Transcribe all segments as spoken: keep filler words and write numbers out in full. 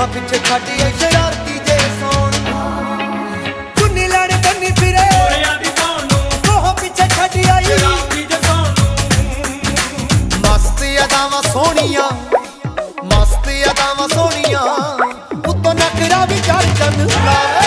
पिछे छड्ड आई शरारती जे सोन चुन्नी लैण बन्नी फिरे तोह पिछे छड्ड आई मस्त अदावां सोहणियां मस्त अदावां सोहणियां उत्तों नखरा भी चढ़ चंद लावे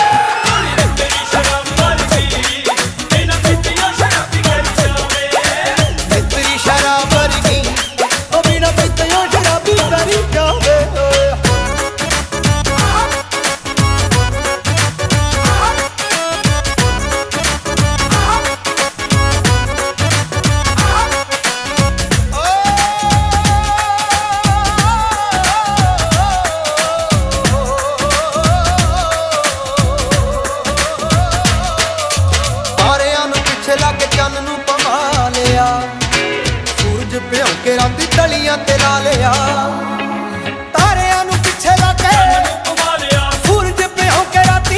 चन नूं पवा लिया सूरज भ्यों के राती तलियां ते ला लिया तारियां नूं पिछे लाके सूरज भ्यों के राती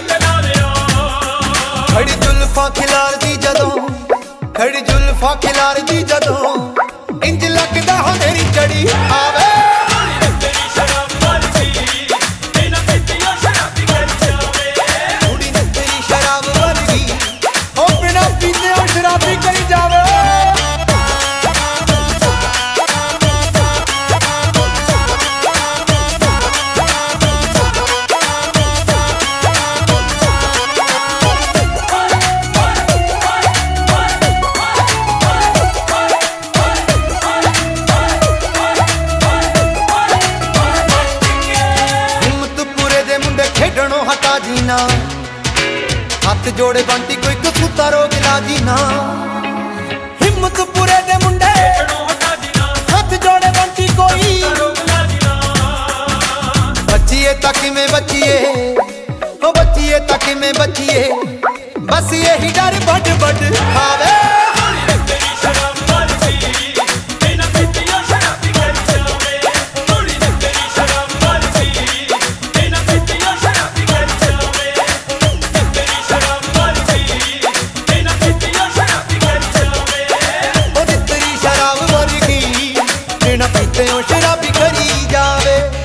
खड़ी जुल्फां खिलार दी जदों खड़ी जुल्फां खिलार दी जदों इंज लगदा हनेरी चढ़ी आवे खेडणों हटा जीना हाथ जोड़े बंटी कोई कसूता रोक ला जीना हिम्मत पूरे दे मुंडे हाथ जोड़े बंटी कोई बचिए तक में बचिए ओ बचिए तक में बचिए बस यही डर बड़ बड़ खावे शराबी करी जावे।